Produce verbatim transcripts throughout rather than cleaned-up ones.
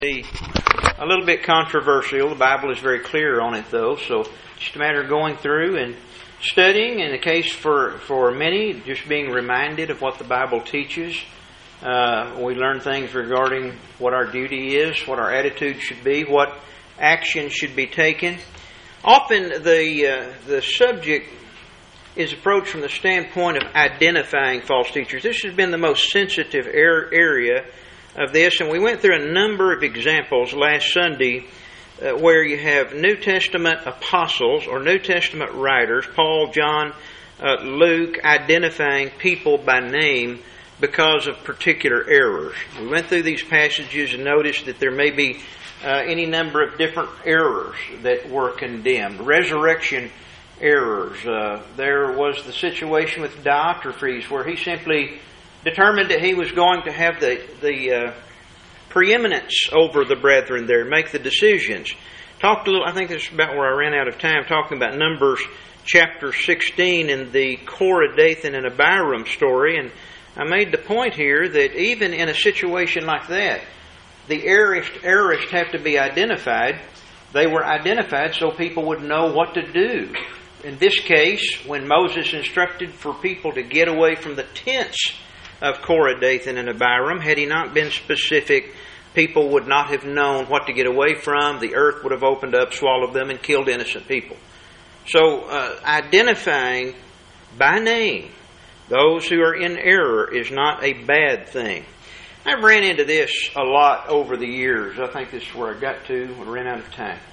be a little bit controversial. The Bible is very clear on it, though, so it's just a matter of going through and studying. In the case for, for many, just being reminded of what the Bible teaches. Uh, we learn things regarding what our duty is, what our attitude should be, what action should be taken. Often the uh, the subject is approached from the standpoint of identifying false teachers. This has been the most sensitive area of this, and we went through a number of examples last Sunday uh, where you have New Testament apostles or New Testament writers, Paul, John, uh, Luke, identifying people by name because of particular errors. We went through these passages and noticed that there may be uh, any number of different errors that were condemned. Resurrection errors. Uh, there was the situation with Diotrephes where he simply determined that he was going to have the, the uh, preeminence over the brethren there, make the decisions. Talked a little, I think this is about where I ran out of time, talking about Numbers chapter sixteen and the Korah, Dathan, and Abiram story. And I made the point here that even in a situation like that, the errorists, errorists have to be identified. They were identified so people would know what to do. In this case, when Moses instructed for people to get away from the tents of Korah, Dathan, and Abiram, had he not been specific, people would not have known what to get away from. The earth would have opened up, swallowed them, and killed innocent people. So uh, identifying by name those who are in error is not a bad thing. I've ran into this a lot over the years. I think this is where I got to when I ran out of time.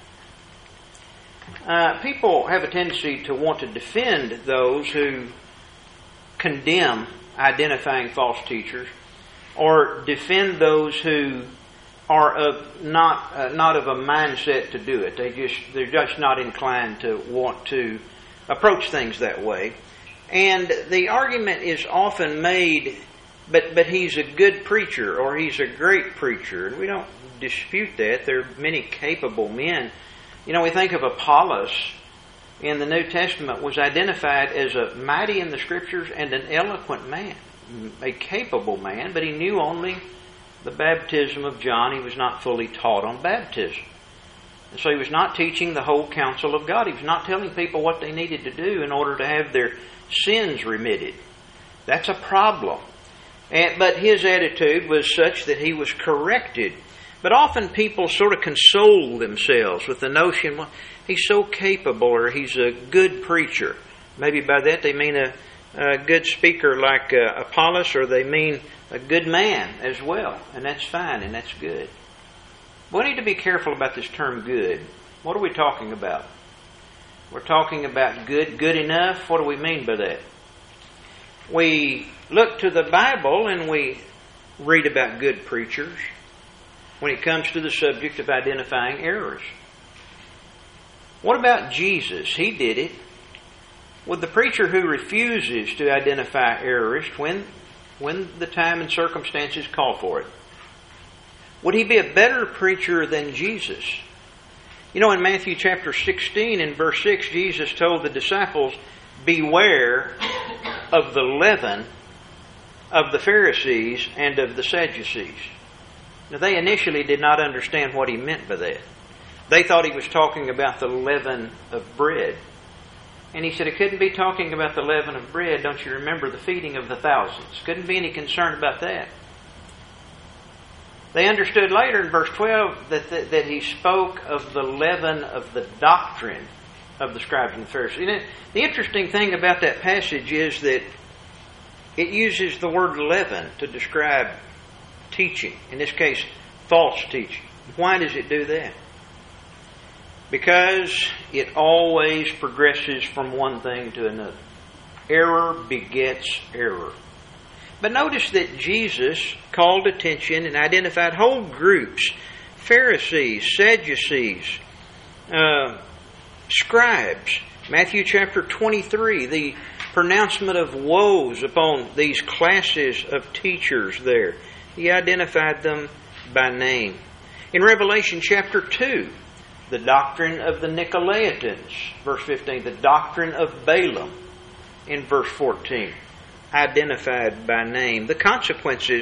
Uh, people have a tendency to want to defend those who condemn identifying false teachers, or defend those who are of not uh, not of a mindset to do it. They just they're just not inclined to want to approach things that way. And the argument is often made, but but he's a good preacher or he's a great preacher, and we don't dispute that. There are many capable men. You know, we think of Apollos in the New Testament was identified as a mighty in the Scriptures and an eloquent man, a capable man, but he knew only the baptism of John. He was not fully taught on baptism. And so he was not teaching the whole counsel of God. He was not telling people what they needed to do in order to have their sins remitted. That's a problem. And, but his attitude was such that he was corrected. But often people sort of console themselves with the notion, well, he's so capable, or he's a good preacher. Maybe by that they mean a, a good speaker like uh, Apollos, or they mean a good man as well. And that's fine, and that's good. We need to be careful about this term good. What are we talking about? We're talking about good, good enough. What do we mean by that? We look to the Bible and we read about good preachers when it comes to the subject of identifying errors. What about Jesus? He did it. Would the preacher who refuses to identify errors when, when the time and circumstances call for it, would he be a better preacher than Jesus? You know, in Matthew chapter sixteen and verse six, Jesus told the disciples, beware of the leaven of the Pharisees and of the Sadducees. Now, they initially did not understand what he meant by that. They thought he was talking about the leaven of bread. And he said it couldn't be talking about the leaven of bread. Don't you remember the feeding of the thousands? Couldn't be any concern about that. They understood later in verse twelve that, that, that he spoke of the leaven of the doctrine of the scribes and the Pharisees. And the interesting thing about that passage is that it uses the word leaven to describe teaching. In this case, false teaching. Why does it do that? Because it always progresses from one thing to another. Error begets error. But notice that Jesus called attention and identified whole groups. Pharisees, Sadducees, uh, scribes. Matthew chapter twenty-three, the pronouncement of woes upon these classes of teachers there. He identified them by name. In Revelation chapter two, the doctrine of the Nicolaitans, verse fifteen, the doctrine of Balaam in verse fourteen, identified by name. The consequences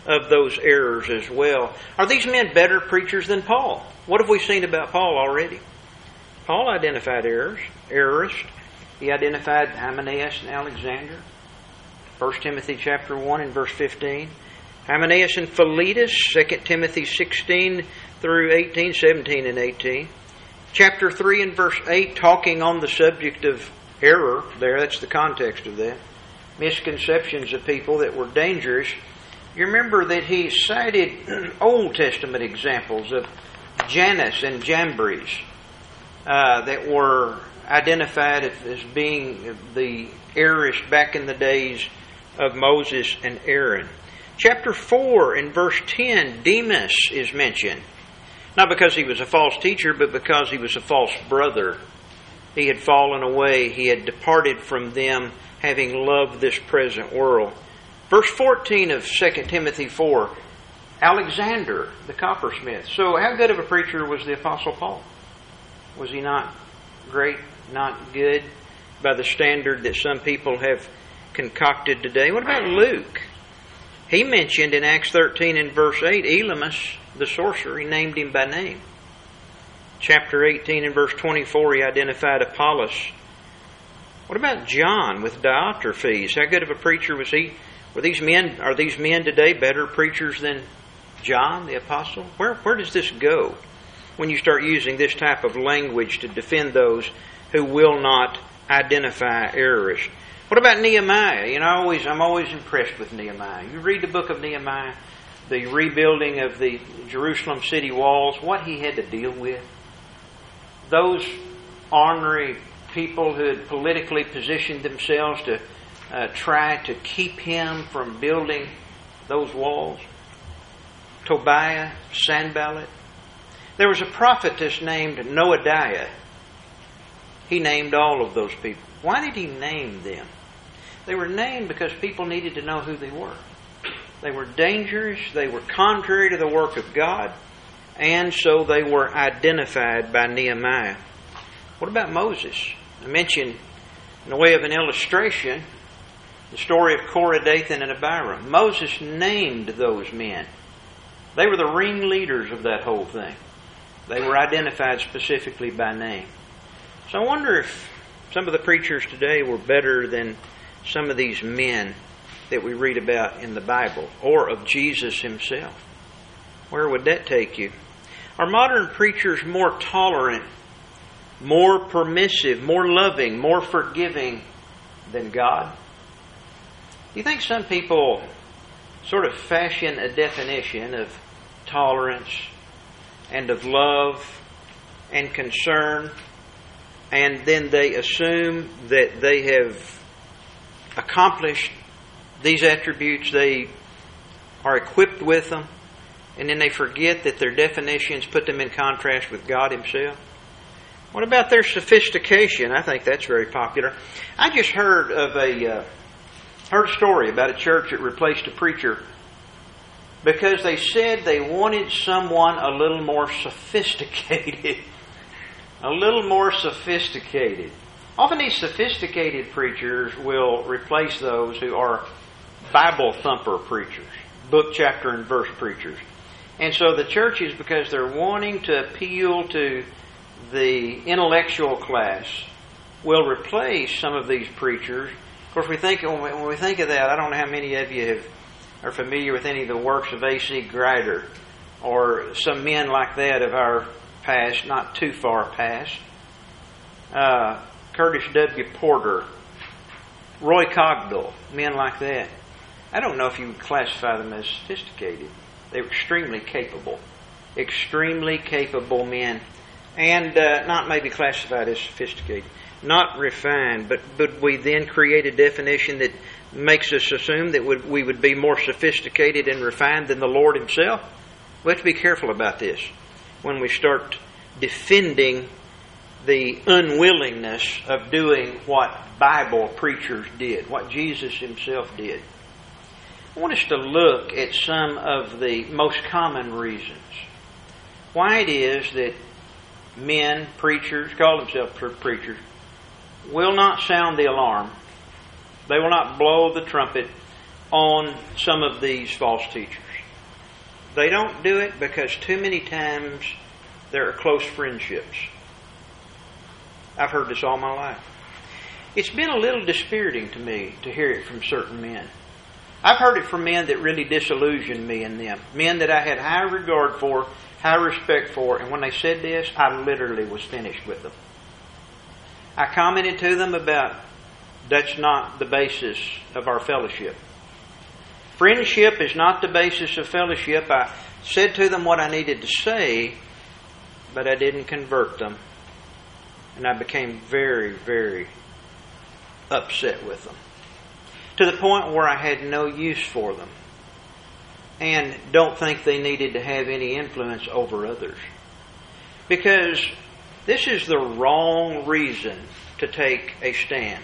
of those errors as well. Are these men better preachers than Paul? What have we seen about Paul already? Paul identified errors, errorists. He identified Hymenaeus and Alexander. First Timothy chapter one and verse fifteen. Hymenaeus and Philetus, Second Timothy sixteen through eighteen, seventeen and eighteen. Chapter three and verse eight, talking on the subject of error there. That's the context of that. Misconceptions of people that were dangerous. You remember that he cited Old Testament examples of Jannes and Jambres uh, that were identified as being the errors back in the days of Moses and Aaron. Chapter four and verse ten, Demas is mentioned. Not because he was a false teacher, but because he was a false brother. He had fallen away. He had departed from them, having loved this present world. Verse fourteen of Second Timothy four, Alexander, the coppersmith. So how good of a preacher was the Apostle Paul? Was he not great, not good, by the standard that some people have concocted today? What about Luke? He mentioned in Acts thirteen and verse eight, Elymas, the sorcerer. He named him by name. Chapter eighteen and verse twenty-four, he identified Apollos. What about John with Diotrephes? How good of a preacher was he? Were these men, are these men today better preachers than John the apostle? Where, where does this go when you start using this type of language to defend those who will not identify errors? What about Nehemiah? You know, I always, I'm always impressed with Nehemiah. You read the book of Nehemiah, the rebuilding of the Jerusalem city walls, what he had to deal with. Those ornery people who had politically positioned themselves to uh, try to keep him from building those walls. Tobiah, Sanballat. There was a prophetess named Noadiah. He named all of those people. Why did he name them? They were named because people needed to know who they were. They were dangerous, they were contrary to the work of God, and so they were identified by Nehemiah. What about Moses? I mentioned, in the way of an illustration, the story of Korah, Dathan, and Abiram. Moses named those men. They were the ringleaders of that whole thing. They were identified specifically by name. So I wonder if some of the preachers today were better than some of these men that we read about in the Bible, or of Jesus himself. Where would that take you? Are modern preachers more tolerant, more permissive, more loving, more forgiving than God? Do you think some people sort of fashion a definition of tolerance and of love and concern, and then they assume that they have accomplished these attributes, they are equipped with them, and then they forget that their definitions put them in contrast with God himself? What about their sophistication? I think that's very popular. I just heard of a uh, heard a story about a church that replaced a preacher because they said they wanted someone a little more sophisticated. a little more sophisticated. Often these sophisticated preachers will replace those who are Bible thumper preachers, book, chapter, and verse preachers. And so the churches, because they're wanting to appeal to the intellectual class, will replace some of these preachers. Of course, we think when we think of that, I don't know how many of you have, are familiar with any of the works of A C Grider or some men like that of our past, not too far past. Uh, Curtis W. Porter, Roy Cogdell, men like that. I don't know if you would classify them as sophisticated. They were extremely capable. Extremely capable men. And uh, not maybe classified as sophisticated. Not refined, but, but we then create a definition that makes us assume that would, we would be more sophisticated and refined than the Lord himself. We have to be careful about this when we start defending the unwillingness of doing what Bible preachers did, what Jesus himself did. I want us to look at some of the most common reasons why it is that men, preachers, call themselves preachers, will not sound the alarm. They will not blow the trumpet on some of these false teachers. They don't do it because too many times there are close friendships. I've heard this all my life. It's been a little dispiriting to me to hear it from certain men. I've heard it from men that really disillusioned me in them. Men that I had high regard for, high respect for, and when they said this, I literally was finished with them. I commented to them about, that's not the basis of our fellowship. Friendship is not the basis of fellowship. I said to them what I needed to say, but I didn't convert them. And I became very, very upset with them. To the point where I had no use for them. And don't think they needed to have any influence over others. Because this is the wrong reason to take a stand,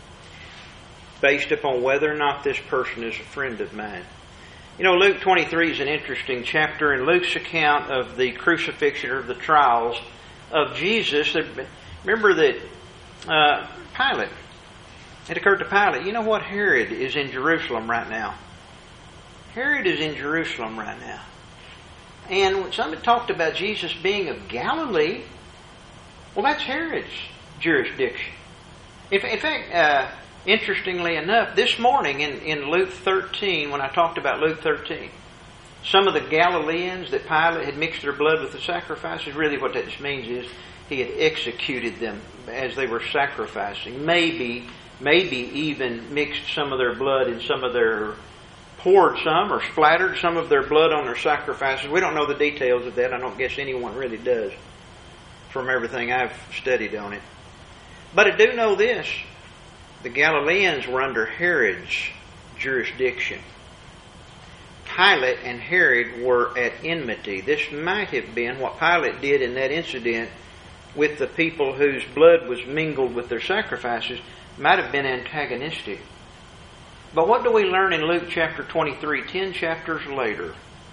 based upon whether or not this person is a friend of mine. You know, Luke twenty-three is an interesting chapter. In Luke's account of the crucifixion or the trials of Jesus, remember that uh, Pilate, it occurred to Pilate, you know what, Herod is in Jerusalem right now. Herod is in Jerusalem right now. And when somebody talked about Jesus being of Galilee, well, that's Herod's jurisdiction. In, in fact, uh, interestingly enough, this morning in, in Luke thirteen, when I talked about Luke thirteen, some of the Galileans that Pilate had mixed their blood with the sacrifices, really what that just means is he had executed them as they were sacrificing. Maybe, maybe even mixed some of their blood in some of their, poured some or splattered some of their blood on their sacrifices. We don't know the details of that. I don't guess anyone really does from everything I've studied on it. But I do know this. The Galileans were under Herod's jurisdiction. Pilate and Herod were at enmity. This might have been what Pilate did in that incident with the people whose blood was mingled with their sacrifices, might have been antagonistic. But what do we learn in Luke chapter twenty-three, ten chapters later?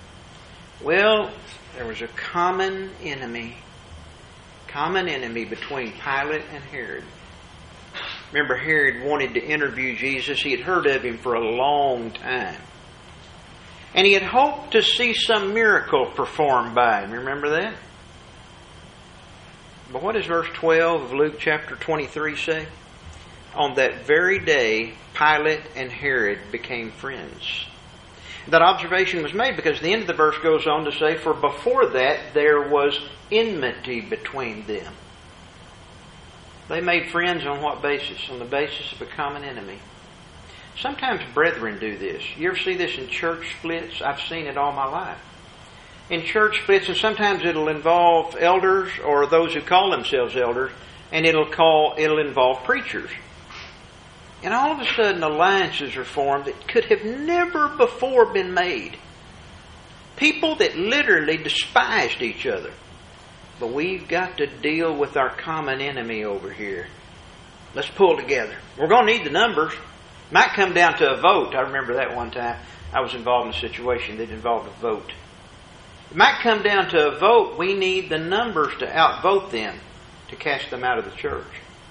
Well, there was a common enemy. Common enemy between Pilate and Herod. Remember, Herod wanted to interview Jesus. He had heard of him for a long time. And he had hoped to see some miracle performed by him. Remember that? But what does verse twelve of Luke chapter twenty-three say? On that very day, Pilate and Herod became friends. That observation was made because the end of the verse goes on to say, for before that there was enmity between them. They made friends on what basis? On the basis of a common enemy. Sometimes brethren do this. You ever see this in church splits? I've seen it all my life. In church splits, and sometimes it'll involve elders or those who call themselves elders, and it'll call it'll involve preachers. And all of a sudden alliances are formed that could have never before been made. People that literally despised each other. But we've got to deal with our common enemy over here. Let's pull together. We're going to need the numbers. Might come down to a vote. I remember that one time I was involved in a situation that involved a vote. It might come down to a vote. We need the numbers to outvote them to cast them out of the church.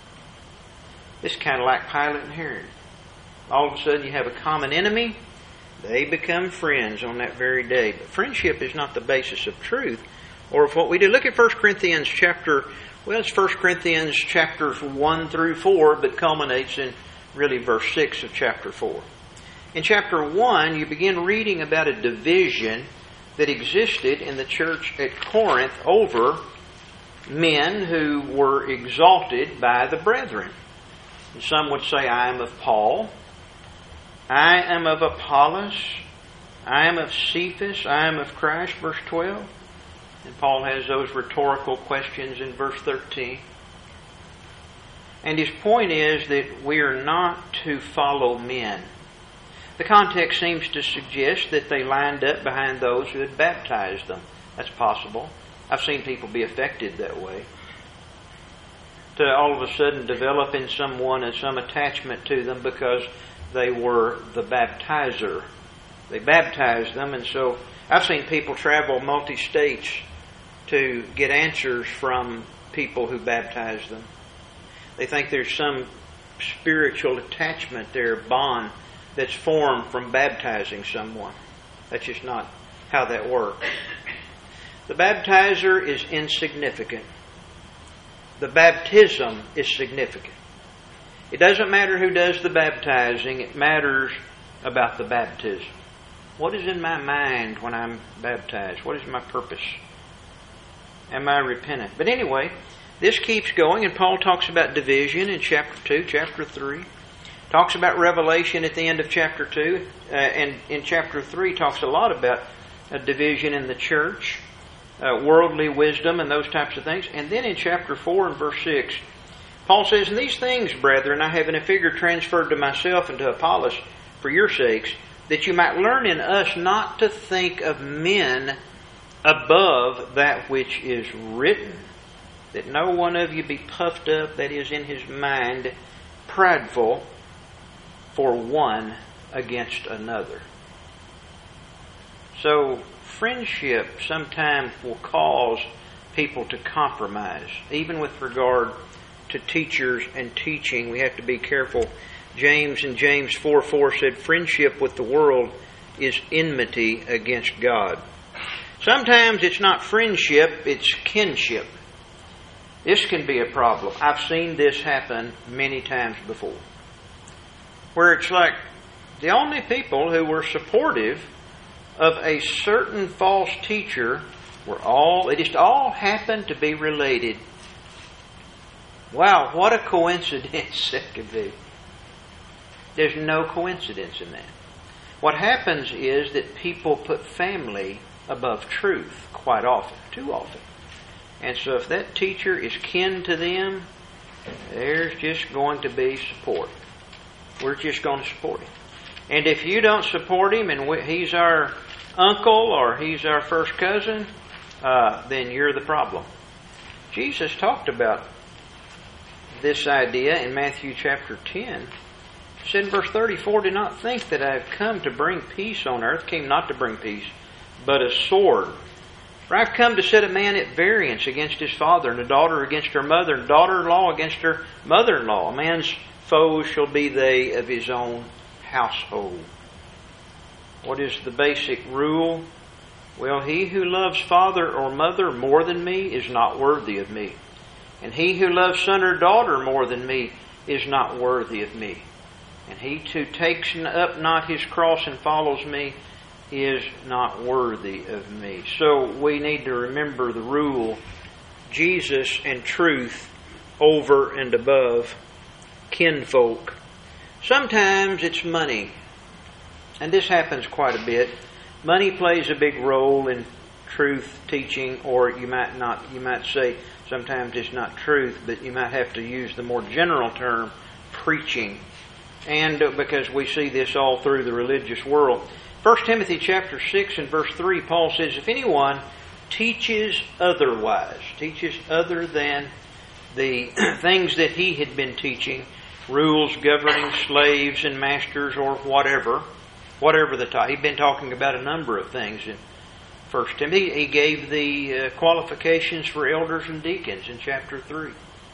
It's kind of like Pilate and Herod. All of a sudden you have a common enemy. They become friends on that very day. But friendship is not the basis of truth or of what we do. Look at First Corinthians chapter, well, it's First Corinthians chapters one through four, but culminates in really verse six of chapter four. In chapter one, you begin reading about a division that existed in the church at Corinth over men who were exalted by the brethren. And some would say, I am of Paul, I am of Apollos, I am of Cephas, I am of Christ, verse twelve. And Paul has those rhetorical questions in verse thirteen. And his point is that we are not to follow men. The context seems to suggest that they lined up behind those who had baptized them. That's possible. I've seen people be affected that way. To all of a sudden develop in someone and some attachment to them because they were the baptizer. They baptized them, and so I've seen people travel multi-states to get answers from people who baptized them. They think there's some spiritual attachment there, bond, that's formed from baptizing someone. That's just not how that works. The baptizer is insignificant. The baptism is significant. It doesn't matter who does the baptizing. It matters about the baptism. What is in my mind when I'm baptized? What is my purpose? Am I repentant? But anyway, this keeps going, and Paul talks about division in chapter two, chapter three. Talks about revelation at the end of chapter two. Uh, and in chapter three talks a lot about a division in the church, uh, worldly wisdom, and those types of things. And then in chapter four and verse six, Paul says, "And these things, brethren, I have in a figure transferred to myself and to Apollos for your sakes, that you might learn in us not to think of men above that which is written, that no one of you be puffed up, that is, in his mind, prideful, for one against another." So, friendship sometimes will cause people to compromise, even with regard to teachers and teaching. We have to be careful. James in James four four said, "Friendship with the world is enmity against God." Sometimes it's not friendship, it's kinship. This can be a problem. I've seen this happen many times before, where it's like the only people who were supportive of a certain false teacher were all, it just all happened to be related. Wow, what a coincidence that could be. There's no coincidence in that. What happens is that people put family above truth quite often, too often. And so if that teacher is kin to them, there's just going to be support. We're just going to support him. And if you don't support him and we, he's our uncle or he's our first cousin, uh, then you're the problem. Jesus talked about this idea in Matthew chapter ten. He said in verse thirty-four, "Do not think that I have come to bring peace on earth." Came not to bring peace, but a sword. "For I have come to set a man at variance against his father, and a daughter against her mother, and daughter-in-law against her mother-in-law. A man's foes shall be they of his own household." What is the basic rule? Well, he who loves father or mother more than me is not worthy of me. And he who loves son or daughter more than me is not worthy of me. And he who takes up not his cross and follows me is not worthy of me. So we need to remember the rule: Jesus and truth over and above kinfolk. Sometimes it's money, and this happens quite a bit. Money plays a big role in truth teaching, or you might not. You might say sometimes it's not truth, but you might have to use the more general term, preaching. And because we see this all through the religious world. First Timothy chapter six and verse three, Paul says, "If anyone teaches otherwise," teaches other than the things that he had been teaching, rules governing slaves and masters or whatever, whatever the type. He'd been talking about a number of things in First Timothy. He gave the uh, qualifications for elders and deacons in chapter three.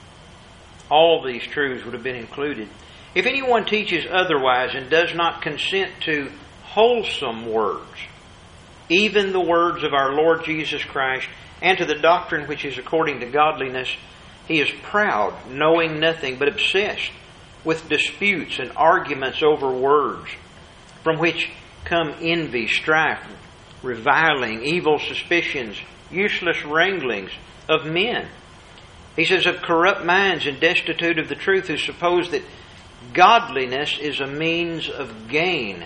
All these truths would have been included. "If anyone teaches otherwise and does not consent to wholesome words, even the words of our Lord Jesus Christ, and to the doctrine which is according to godliness, he is proud, knowing nothing, but obsessed with disputes and arguments over words, from which come envy, strife, reviling, evil suspicions, useless wranglings of men." He says, "Of corrupt minds and destitute of the truth, who suppose that godliness is a means of gain."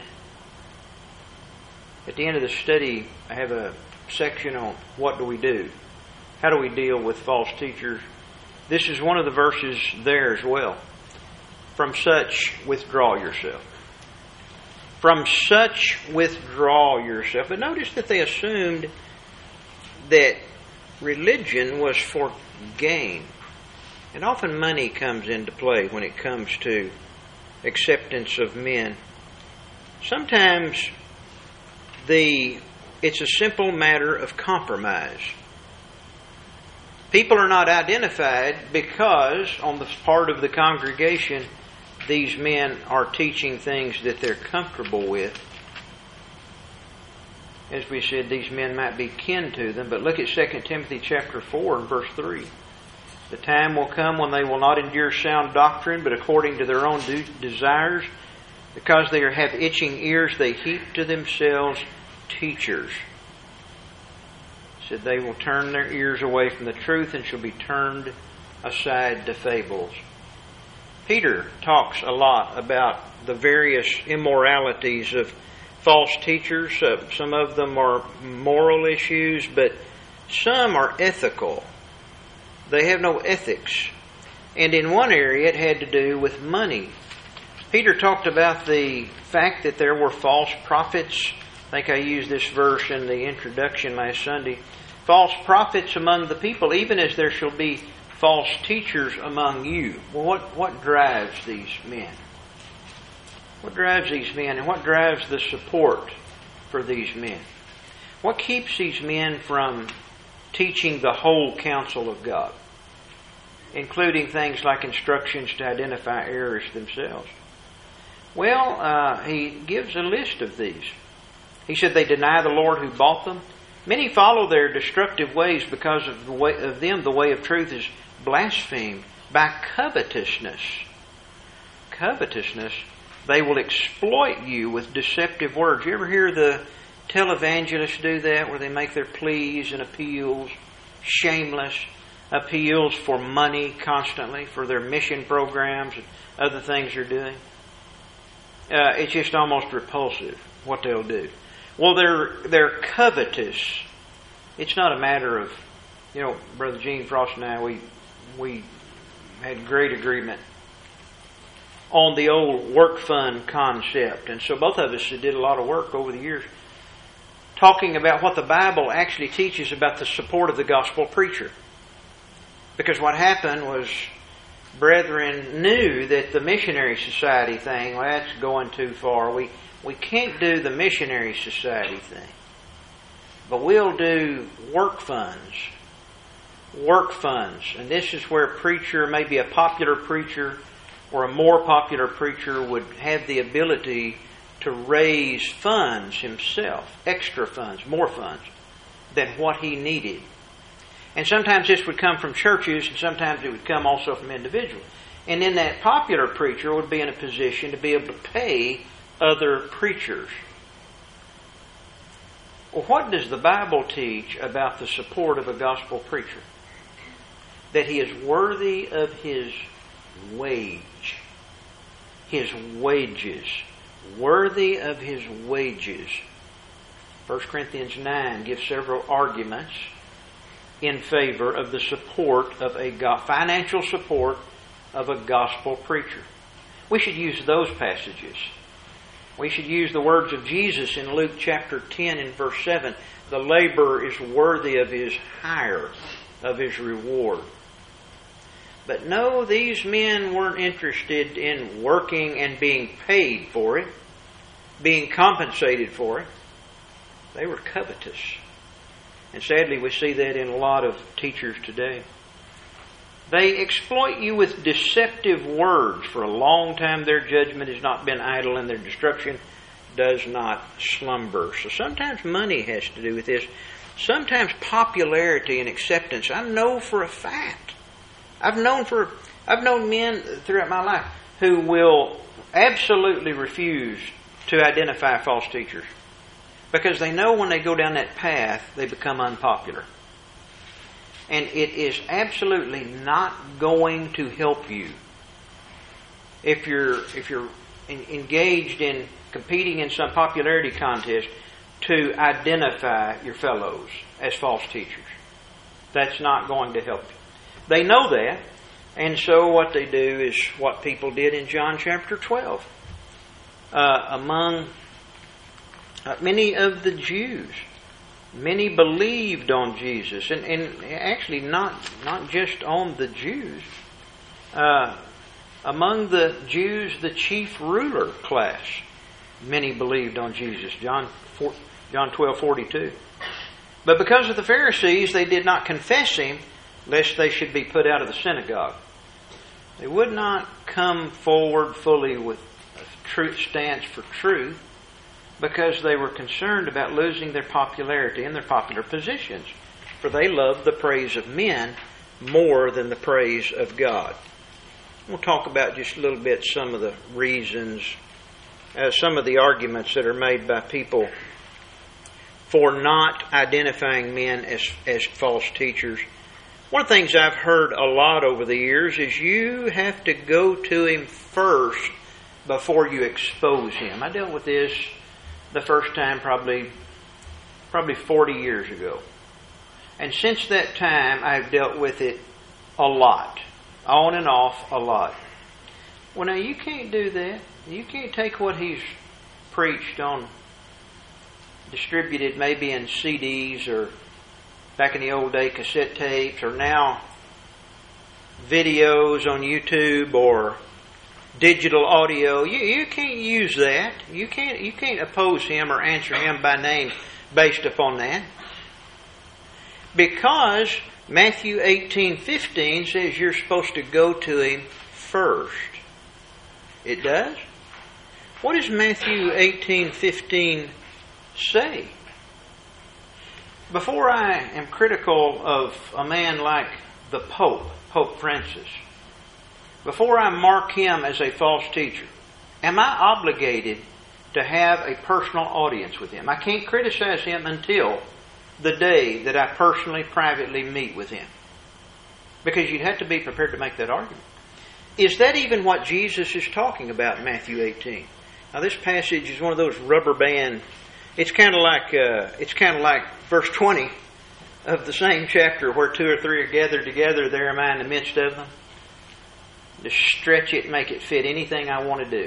At the end of the study, I have a section on what do we do? How do we deal with false teachers? This is one of the verses there as well. "From such withdraw yourself." From such withdraw yourself. But notice that they assumed that religion was for gain. And often money comes into play when it comes to acceptance of men. Sometimes the it's a simple matter of compromise. People are not identified because on the part of the congregation these men are teaching things that they're comfortable with. as we said, these men might be kin to them. But look at Second Timothy chapter four and verse three. The time will come when they will not endure sound doctrine, but according to their own de- desires, because they have itching ears, they heap to themselves teachers. It said they will turn their ears away from the truth and shall be turned aside to fables. Peter talks a lot about the various immoralities of false teachers. Uh, some of them are moral issues, but some are ethical. They have no ethics. And in one area it had to do with money. Peter talked about the fact that there were false prophets. I think I used this verse in the introduction last Sunday. False prophets among the people, even as there shall be false teachers among you. Well, what, what drives these men? What drives these men, and what drives the support for these men? What keeps these men from teaching the whole counsel of God, including things like instructions to identify errors themselves? Well, uh, he gives a list of these. He said they deny the Lord who bought them. Many follow their destructive ways, because of the way of them the way of truth is blasphemed by covetousness. Covetousness. They will exploit you with deceptive words. You ever hear the televangelists do that, where they make their pleas and appeals, shameless appeals for money constantly, for their mission programs and other things they're doing? Uh, it's just almost repulsive what they'll do. Well, they're they're covetous. It's not a matter of, you know, Brother Gene Frost and I, we we had great agreement on the old work fund concept. And so both of us did a lot of work over the years talking about what the Bible actually teaches about the support of the gospel preacher. Because what happened was, brethren knew that the missionary society thing, well, that's going too far. We we can't do the missionary society thing. But we'll do work funds. Work funds. And this is where a preacher, maybe a popular preacher or a more popular preacher, would have the ability to raise funds himself, extra funds, more funds than what he needed. And sometimes this would come from churches, and sometimes it would come also from individuals. And then that popular preacher would be in a position to be able to pay other preachers. Well, what does the Bible teach about the support of a gospel preacher? That he is worthy of his wage. His wages. Worthy of his wages. First Corinthians nine gives several arguments in favor of the support of a go- financial support of a gospel preacher. We should use those passages. We should use the words of Jesus in Luke chapter ten and verse seven. The laborer is worthy of his hire, of his reward. But no, these men weren't interested in working and being paid for it, being compensated for it. They were covetous. And sadly, we see that in a lot of teachers today. They exploit you with deceptive words. For a long time, their judgment has not been idle, and their destruction does not slumber. So sometimes money has to do with this. Sometimes popularity and acceptance. I know for a fact. I've known for I've known men throughout my life who will absolutely refuse to identify false teachers, because they know when they go down that path, they become unpopular. And it is absolutely not going to help you if you're if you're in, engaged in competing in some popularity contest to identify your fellows as false teachers. That's not going to help you. They know that, and so what they do is what people did in John chapter twelve. Uh, among uh, many of the Jews, many believed on Jesus, and, and actually not not just on the Jews. Uh, among the Jews, the chief ruler class, many believed on Jesus. John four, John twelve forty two. But because of the Pharisees, they did not confess him, lest they should be put out of the synagogue. They would not come forward fully with a truth stance for truth. because they were concerned about losing their popularity and their popular positions. For they loved the praise of men more than the praise of God. We'll talk about just a little bit some of the reasons, uh, some of the arguments that are made by people for not identifying men as, as false teachers. One of the things I've heard a lot over the years is you have to go to him first before you expose him. I dealt with this the first time probably probably forty years ago. And since that time, I've dealt with it a lot. On and off a lot. Well, now, you can't do that. You can't take what he's preached on, distributed maybe in C Ds or back in the old day cassette tapes, or now videos on YouTube or digital audio. You, you can't use that. You can't, you can't oppose him or answer him by name based upon that. Because Matthew eighteen fifteen says you're supposed to go to him first. It does? What does Matthew eighteen fifteen say? Before I am critical of a man like the Pope, Pope Francis, before I mark him as a false teacher, am I obligated to have a personal audience with him? I can't criticize him until the day that I personally, privately meet with him. Because you'd have to be prepared to make that argument. Is that even what Jesus is talking about in Matthew eighteen? Now, this passage is one of those rubber band. It's kind of like uh, it's kind of like verse twenty of the same chapter, where two or three are gathered together. There am I in the midst of them. Just stretch it, make it fit anything I want to do.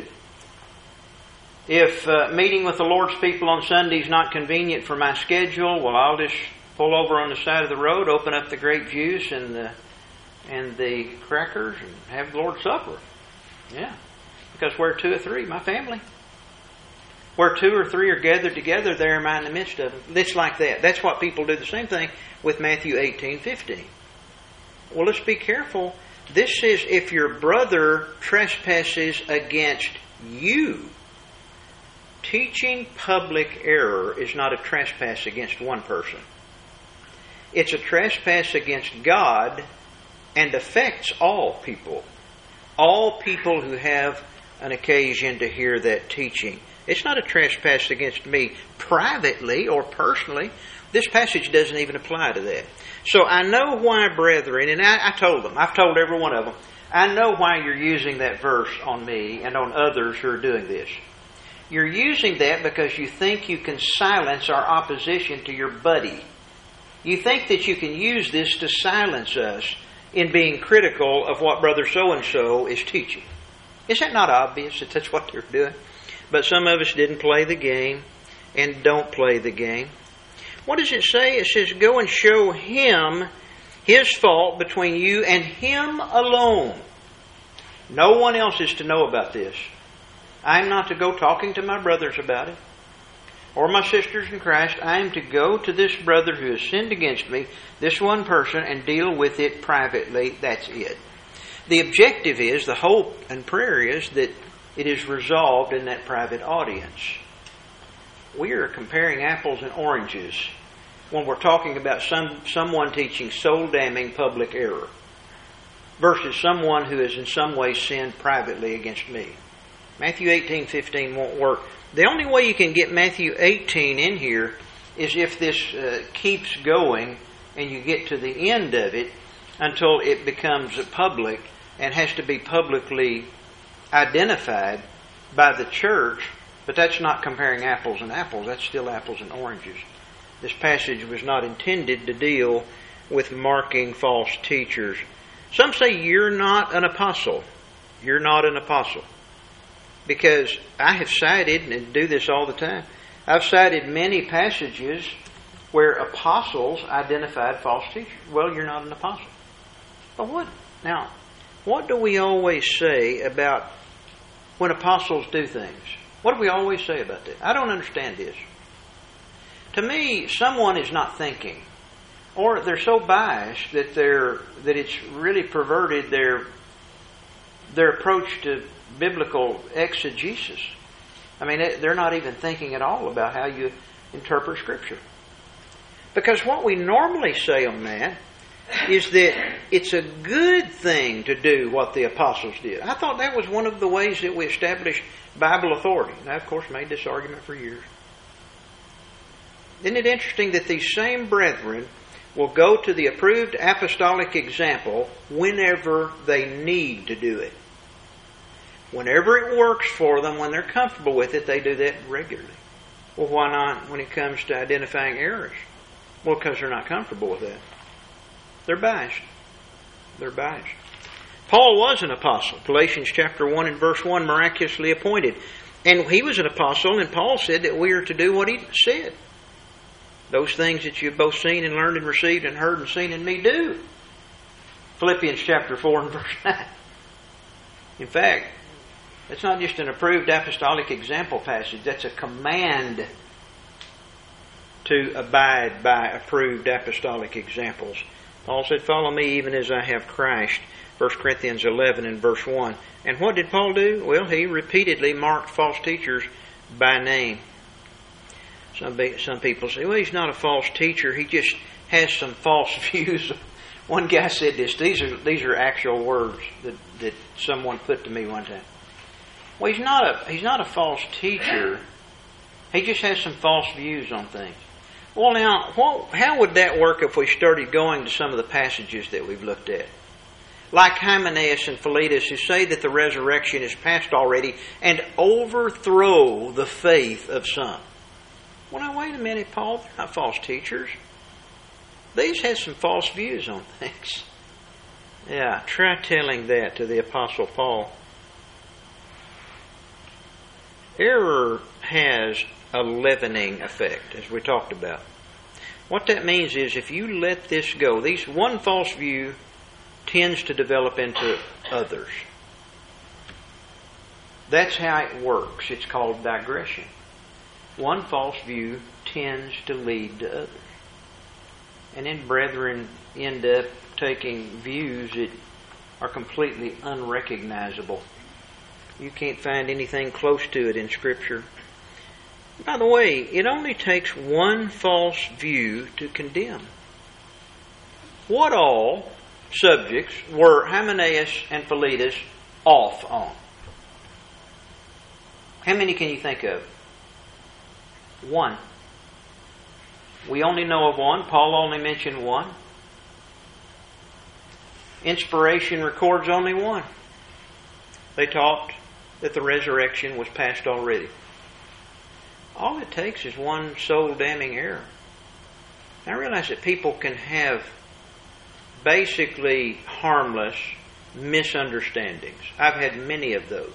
If uh, meeting with the Lord's people on Sunday is not convenient for my schedule, well, I'll just pull over on the side of the road, open up the grape juice and the and the crackers, and have the Lord's Supper. Yeah, because where two or three, my family, where two or three are gathered together, there am I in the midst of them. It's like that. That's what people do. The same thing with Matthew eighteen fifteen. Well, let's be careful. This says if your brother trespasses against you. Teaching public error is not a trespass against one person. It's a trespass against God and affects all people. All people who have an occasion to hear that teaching. It's not a trespass against me privately or personally. This passage doesn't even apply to that. So I know why, brethren, and I, I told them, I've told every one of them, I know why you're using that verse on me and on others who are doing this. You're using that because you think you can silence our opposition to your buddy. You think that you can use this to silence us in being critical of what Brother So-and-so is teaching. Is that not obvious that that's what they're doing? But some of us didn't play the game and don't play the game. What does it say? It says, go and show him his fault between you and him alone. No one else is to know about this. I am not to go talking to my brothers about it, or my sisters in Christ. I am to go to this brother who has sinned against me, this one person, and deal with it privately. That's it. The objective is, the hope and prayer is, that it is resolved in that private audience. We are comparing apples and oranges when we're talking about some someone teaching soul-damning public error versus someone who has in some way sinned privately against me. Matthew eighteen fifteen won't work. The only way you can get Matthew eighteen in here is if this uh, keeps going and you get to the end of it until it becomes public and has to be publicly identified by the church. But that's not comparing apples and apples. That's still apples and oranges. This passage was not intended to deal with marking false teachers. Some say you're not an apostle. You're not an apostle. Because I have cited, and do this all the time, I've cited many passages where apostles identified false teachers. Well, you're not an apostle. But what? Now, what do we always say about when apostles do things? What do we always say about that? I don't understand this. To me, someone is not thinking, or they're so biased that they're that it's really perverted their their approach to biblical exegesis. I mean, they're not even thinking at all about how you interpret Scripture. Because what we normally say on that is that it's a good thing to do what the apostles did. I thought that was one of the ways that we established Bible authority. And I, of course, made this argument for years. Isn't it interesting that these same brethren will go to the approved apostolic example whenever they need to do it? Whenever it works for them, when they're comfortable with it, they do that regularly. Well, why not when it comes to identifying errors? Well, because they're not comfortable with that. They're biased. They're biased. Paul was an apostle. Galatians chapter one and verse one, miraculously appointed. And he was an apostle, and Paul said that we are to do what he said. Those things that you've both seen and learned and received and heard and seen in me, do. Philippians chapter four and verse nine. In fact, that's not just an approved apostolic example passage. That's a command to abide by approved apostolic examples. Paul said, follow me even as I have Christ. First Corinthians eleven and verse one. And what did Paul do? Well, he repeatedly marked false teachers by name. Some some people say, well, he's not a false teacher. He just has some false views. One guy said this. These are these are actual words that, that someone put to me one time. Well, he's not a he's not a false teacher. He just has some false views on things. Well, now, what, how would that work if we started going to some of the passages that we've looked at? Like Hymenaeus and Philetus, who say that the resurrection is past already and overthrow the faith of some. Well, now, wait a minute, Paul. They're not false teachers. These had some false views on things. Yeah, try telling that to the Apostle Paul. Error has a leavening effect, as we talked about. What that means is if you let this go, these one false view tends to develop into others. That's how it works. It's called digression. One false view tends to lead to others. And then brethren end up taking views that are completely unrecognizable. You can't find anything close to it in Scripture. By the way, it only takes one false view to condemn. What all subjects were Hymenaeus and Philetus off on? How many can you think of? One. We only know of one. Paul only mentioned one. Inspiration records only one. They taught that the resurrection was past already. All it takes is one soul-damning error. I realize that people can have basically harmless misunderstandings. I've had many of those.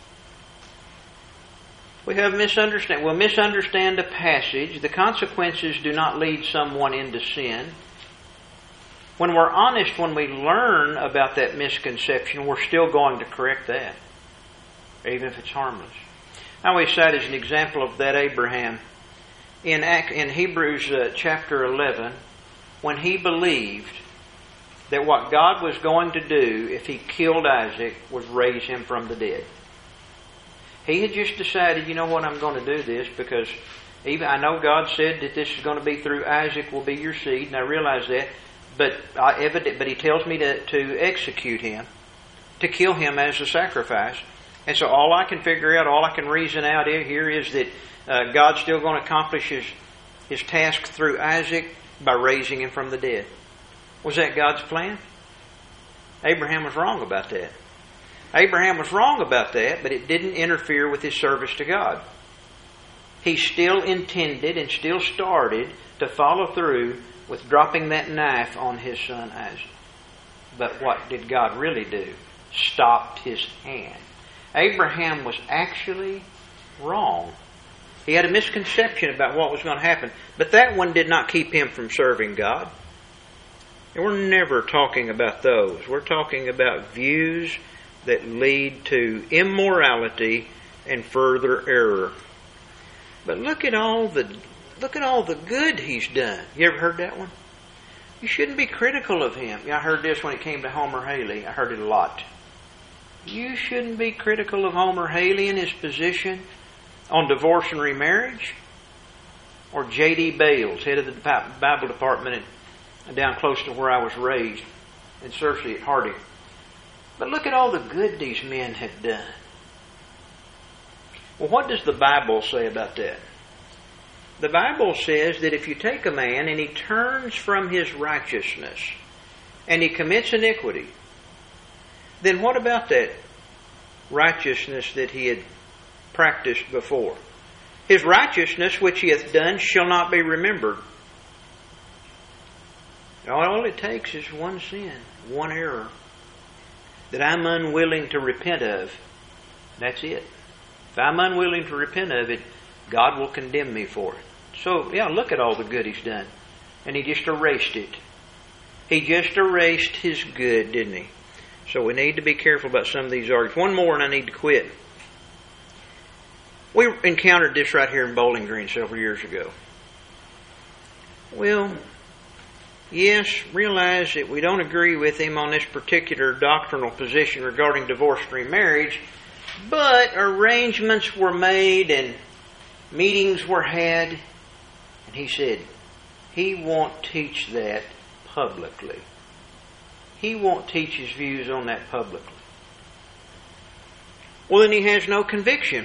We have misunderstand. We'll misunderstand a passage. The consequences do not lead someone into sin. When we're honest, when we learn about that misconception, we're still going to correct that, even if it's harmless. I always cite as an example of that Abraham in in Hebrews uh, chapter eleven, when he believed that what God was going to do if he killed Isaac was raise him from the dead. He had just decided, you know what, I'm going to do this because even I know God said that this is going to be through Isaac will be your seed, and I realize that, but I evident, but he tells me to, to execute him, to kill him as a sacrifice. And so all I can figure out, all I can reason out here is that uh, God's still going to accomplish his, his task through Isaac by raising him from the dead. Was that God's plan? Abraham was wrong about that. Abraham was wrong about that, but it didn't interfere with his service to God. He still intended and still started to follow through with dropping that knife on his son Isaac. But what did God really do? Stopped his hand. Abraham was actually wrong. He had a misconception about what was going to happen. But that one did not keep him from serving God. And we're never talking about those. We're talking about views that lead to immorality and further error. But look at all the look at all the good he's done. You ever heard that one? You shouldn't be critical of him. I heard this when it came to Homer Haley. I heard it a lot. You shouldn't be critical of Homer Haley in his position. on divorce and remarriage? Or J D Bales, head of the Bible department and down close to where I was raised, in Searcy at Hardy. But look at all the good these men have done. Well, what does the Bible say about that? The Bible says that if you take a man and he turns from his righteousness and he commits iniquity, then what about that righteousness that he had practiced before? His righteousness which he hath done shall not be remembered. All it takes is one sin, one error, that I'm unwilling to repent of. That's it. If I'm unwilling to repent of it, God will condemn me for it. So, yeah, look at all the good He's done. And He just erased it. He just erased His good, didn't He? So we need to be careful about some of these arguments. One more and I need to quit. We encountered this right here in Bowling Green several years ago. Well, yes, realize that we don't agree with him on this particular doctrinal position regarding divorce and remarriage, but arrangements were made and meetings were had, and he said he won't teach that publicly. He won't teach his views on that publicly. Well, then he has no conviction.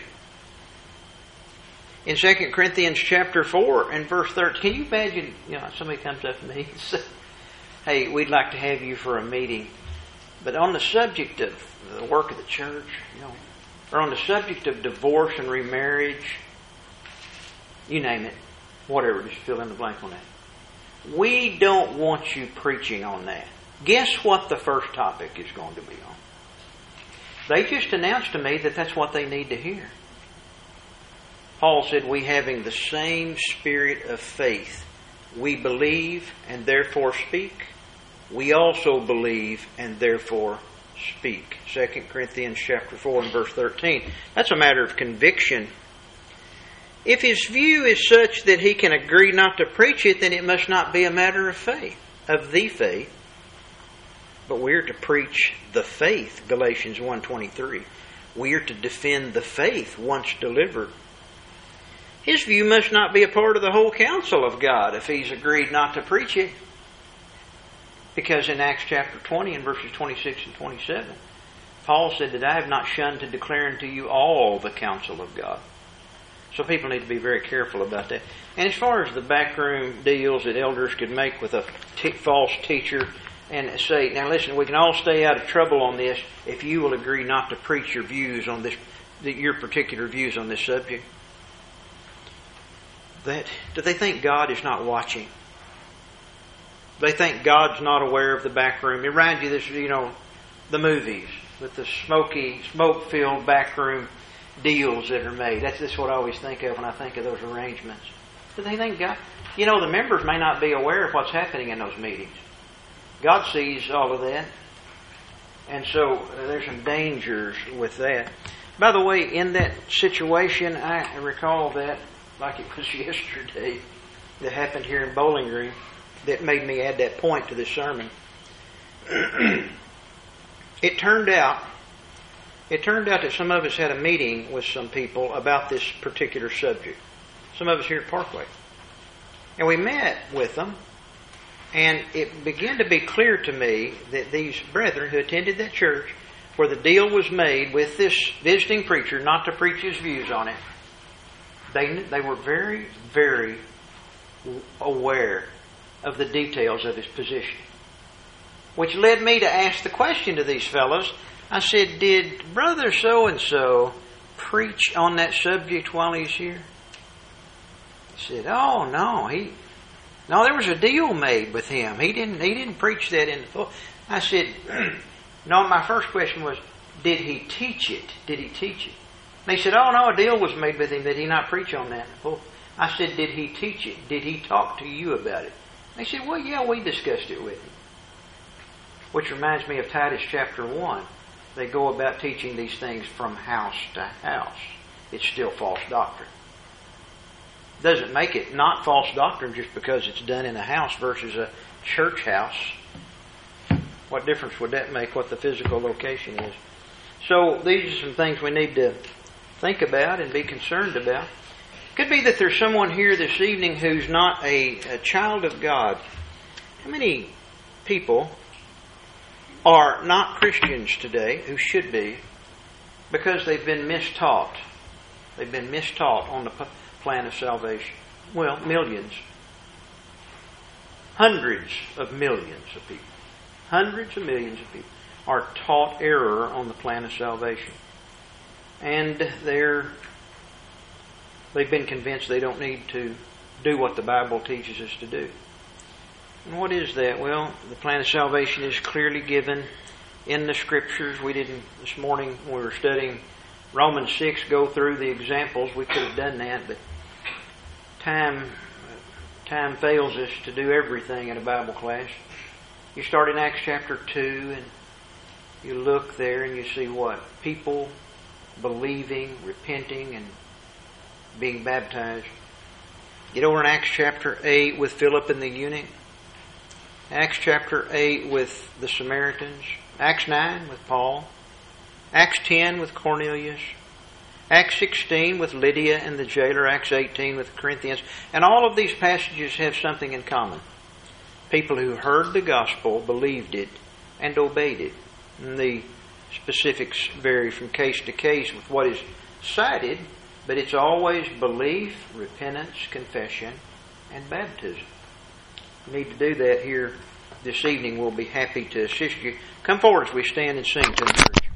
In Second Corinthians chapter four and verse thirteen, can you imagine, you know, somebody comes up to me and says, hey, we'd like to have you for a meeting, but on the subject of the work of the church, you know, or on the subject of divorce and remarriage, you name it, whatever, just fill in the blank on that. We don't want you preaching on that. Guess what the first topic is going to be on? They just announced to me that that's what they need to hear. Paul said, we having the same spirit of faith, we believe and therefore speak. We also believe and therefore speak. Second Corinthians chapter four and verse thirteen. That's a matter of conviction. If his view is such that he can agree not to preach it, then it must not be a matter of faith, of the faith. But we are to preach the faith, Galatians one twenty-three. We are to defend the faith once delivered. His view must not be a part of the whole counsel of God if he's agreed not to preach it. Because in Acts chapter twenty and verses twenty-six and twenty-seven, Paul said that I have not shunned to declare unto you all the counsel of God. So people need to be very careful about that. And as far as the backroom deals that elders could make with a t- false teacher and say, now listen, we can all stay out of trouble on this if you will agree not to preach your views on this, your particular views on this subject. That, do they think God is not watching? They think God's not aware of the back room. It reminds you this, you know, the movies with the smoky, smoke-filled back room deals that are made. That's just what I always think of when I think of those arrangements. Do they think God... You know, the members may not be aware of what's happening in those meetings. God sees all of that. And so uh, there's some dangers with that. By the way, in that situation, I recall that like it was yesterday, that happened here in Bowling Green, that made me add that point to this sermon. It turned out, it turned out that some of us had a meeting with some people about this particular subject. Some of us here at Parkway. And we met with them, and it began to be clear to me that these brethren who attended that church, where the deal was made with this visiting preacher not to preach his views on it, They, they were very, very aware of the details of his position. Which led me to ask the question to these fellows. I said, did Brother so-and-so preach on that subject while he's here? He said, oh, no. he, No, there was a deal made with him. He didn't, he didn't preach that in the full. I said, no, my first question was, did he teach it? Did he teach it? And they said, oh, no, a deal was made with him that he not preach on that. Well, I said, did he teach it? Did he talk to you about it? They said, well, yeah, we discussed it with him. Which reminds me of Titus chapter one. They go about teaching these things from house to house. It's still false doctrine. Doesn't make it not false doctrine just because it's done in a house versus a church house. What difference would that make, what the physical location is? So these are some things we need to think about and be concerned about. It could be that there's someone here this evening who's not a, a child of God. How many people are not Christians today who should be because they've been mistaught? They've been mistaught on the plan of salvation. Well, millions. Hundreds of millions of people. Hundreds of millions of people are taught error on the plan of salvation. And they're, they've been convinced they don't need to do what the Bible teaches us to do. And what is that? Well, the plan of salvation is clearly given in the Scriptures. We didn't, this morning when we were studying Romans six, go through the examples. We could have done that, but time, time fails us to do everything in a Bible class. You start in Acts chapter two and you look there and you see what? People believing, repenting, and being baptized. Get over in Acts chapter eight with Philip and the eunuch. Acts chapter eight with the Samaritans. Acts nine with Paul. Acts ten with Cornelius. Acts sixteen with Lydia and the jailer. Acts eighteen with the Corinthians. And all of these passages have something in common. People who heard the gospel, believed it, and obeyed it. And the specifics vary from case to case with what is cited, but it's always belief, repentance, confession, and baptism. You need to do that here this evening. We'll be happy to assist you. Come forward as we stand and sing to the church.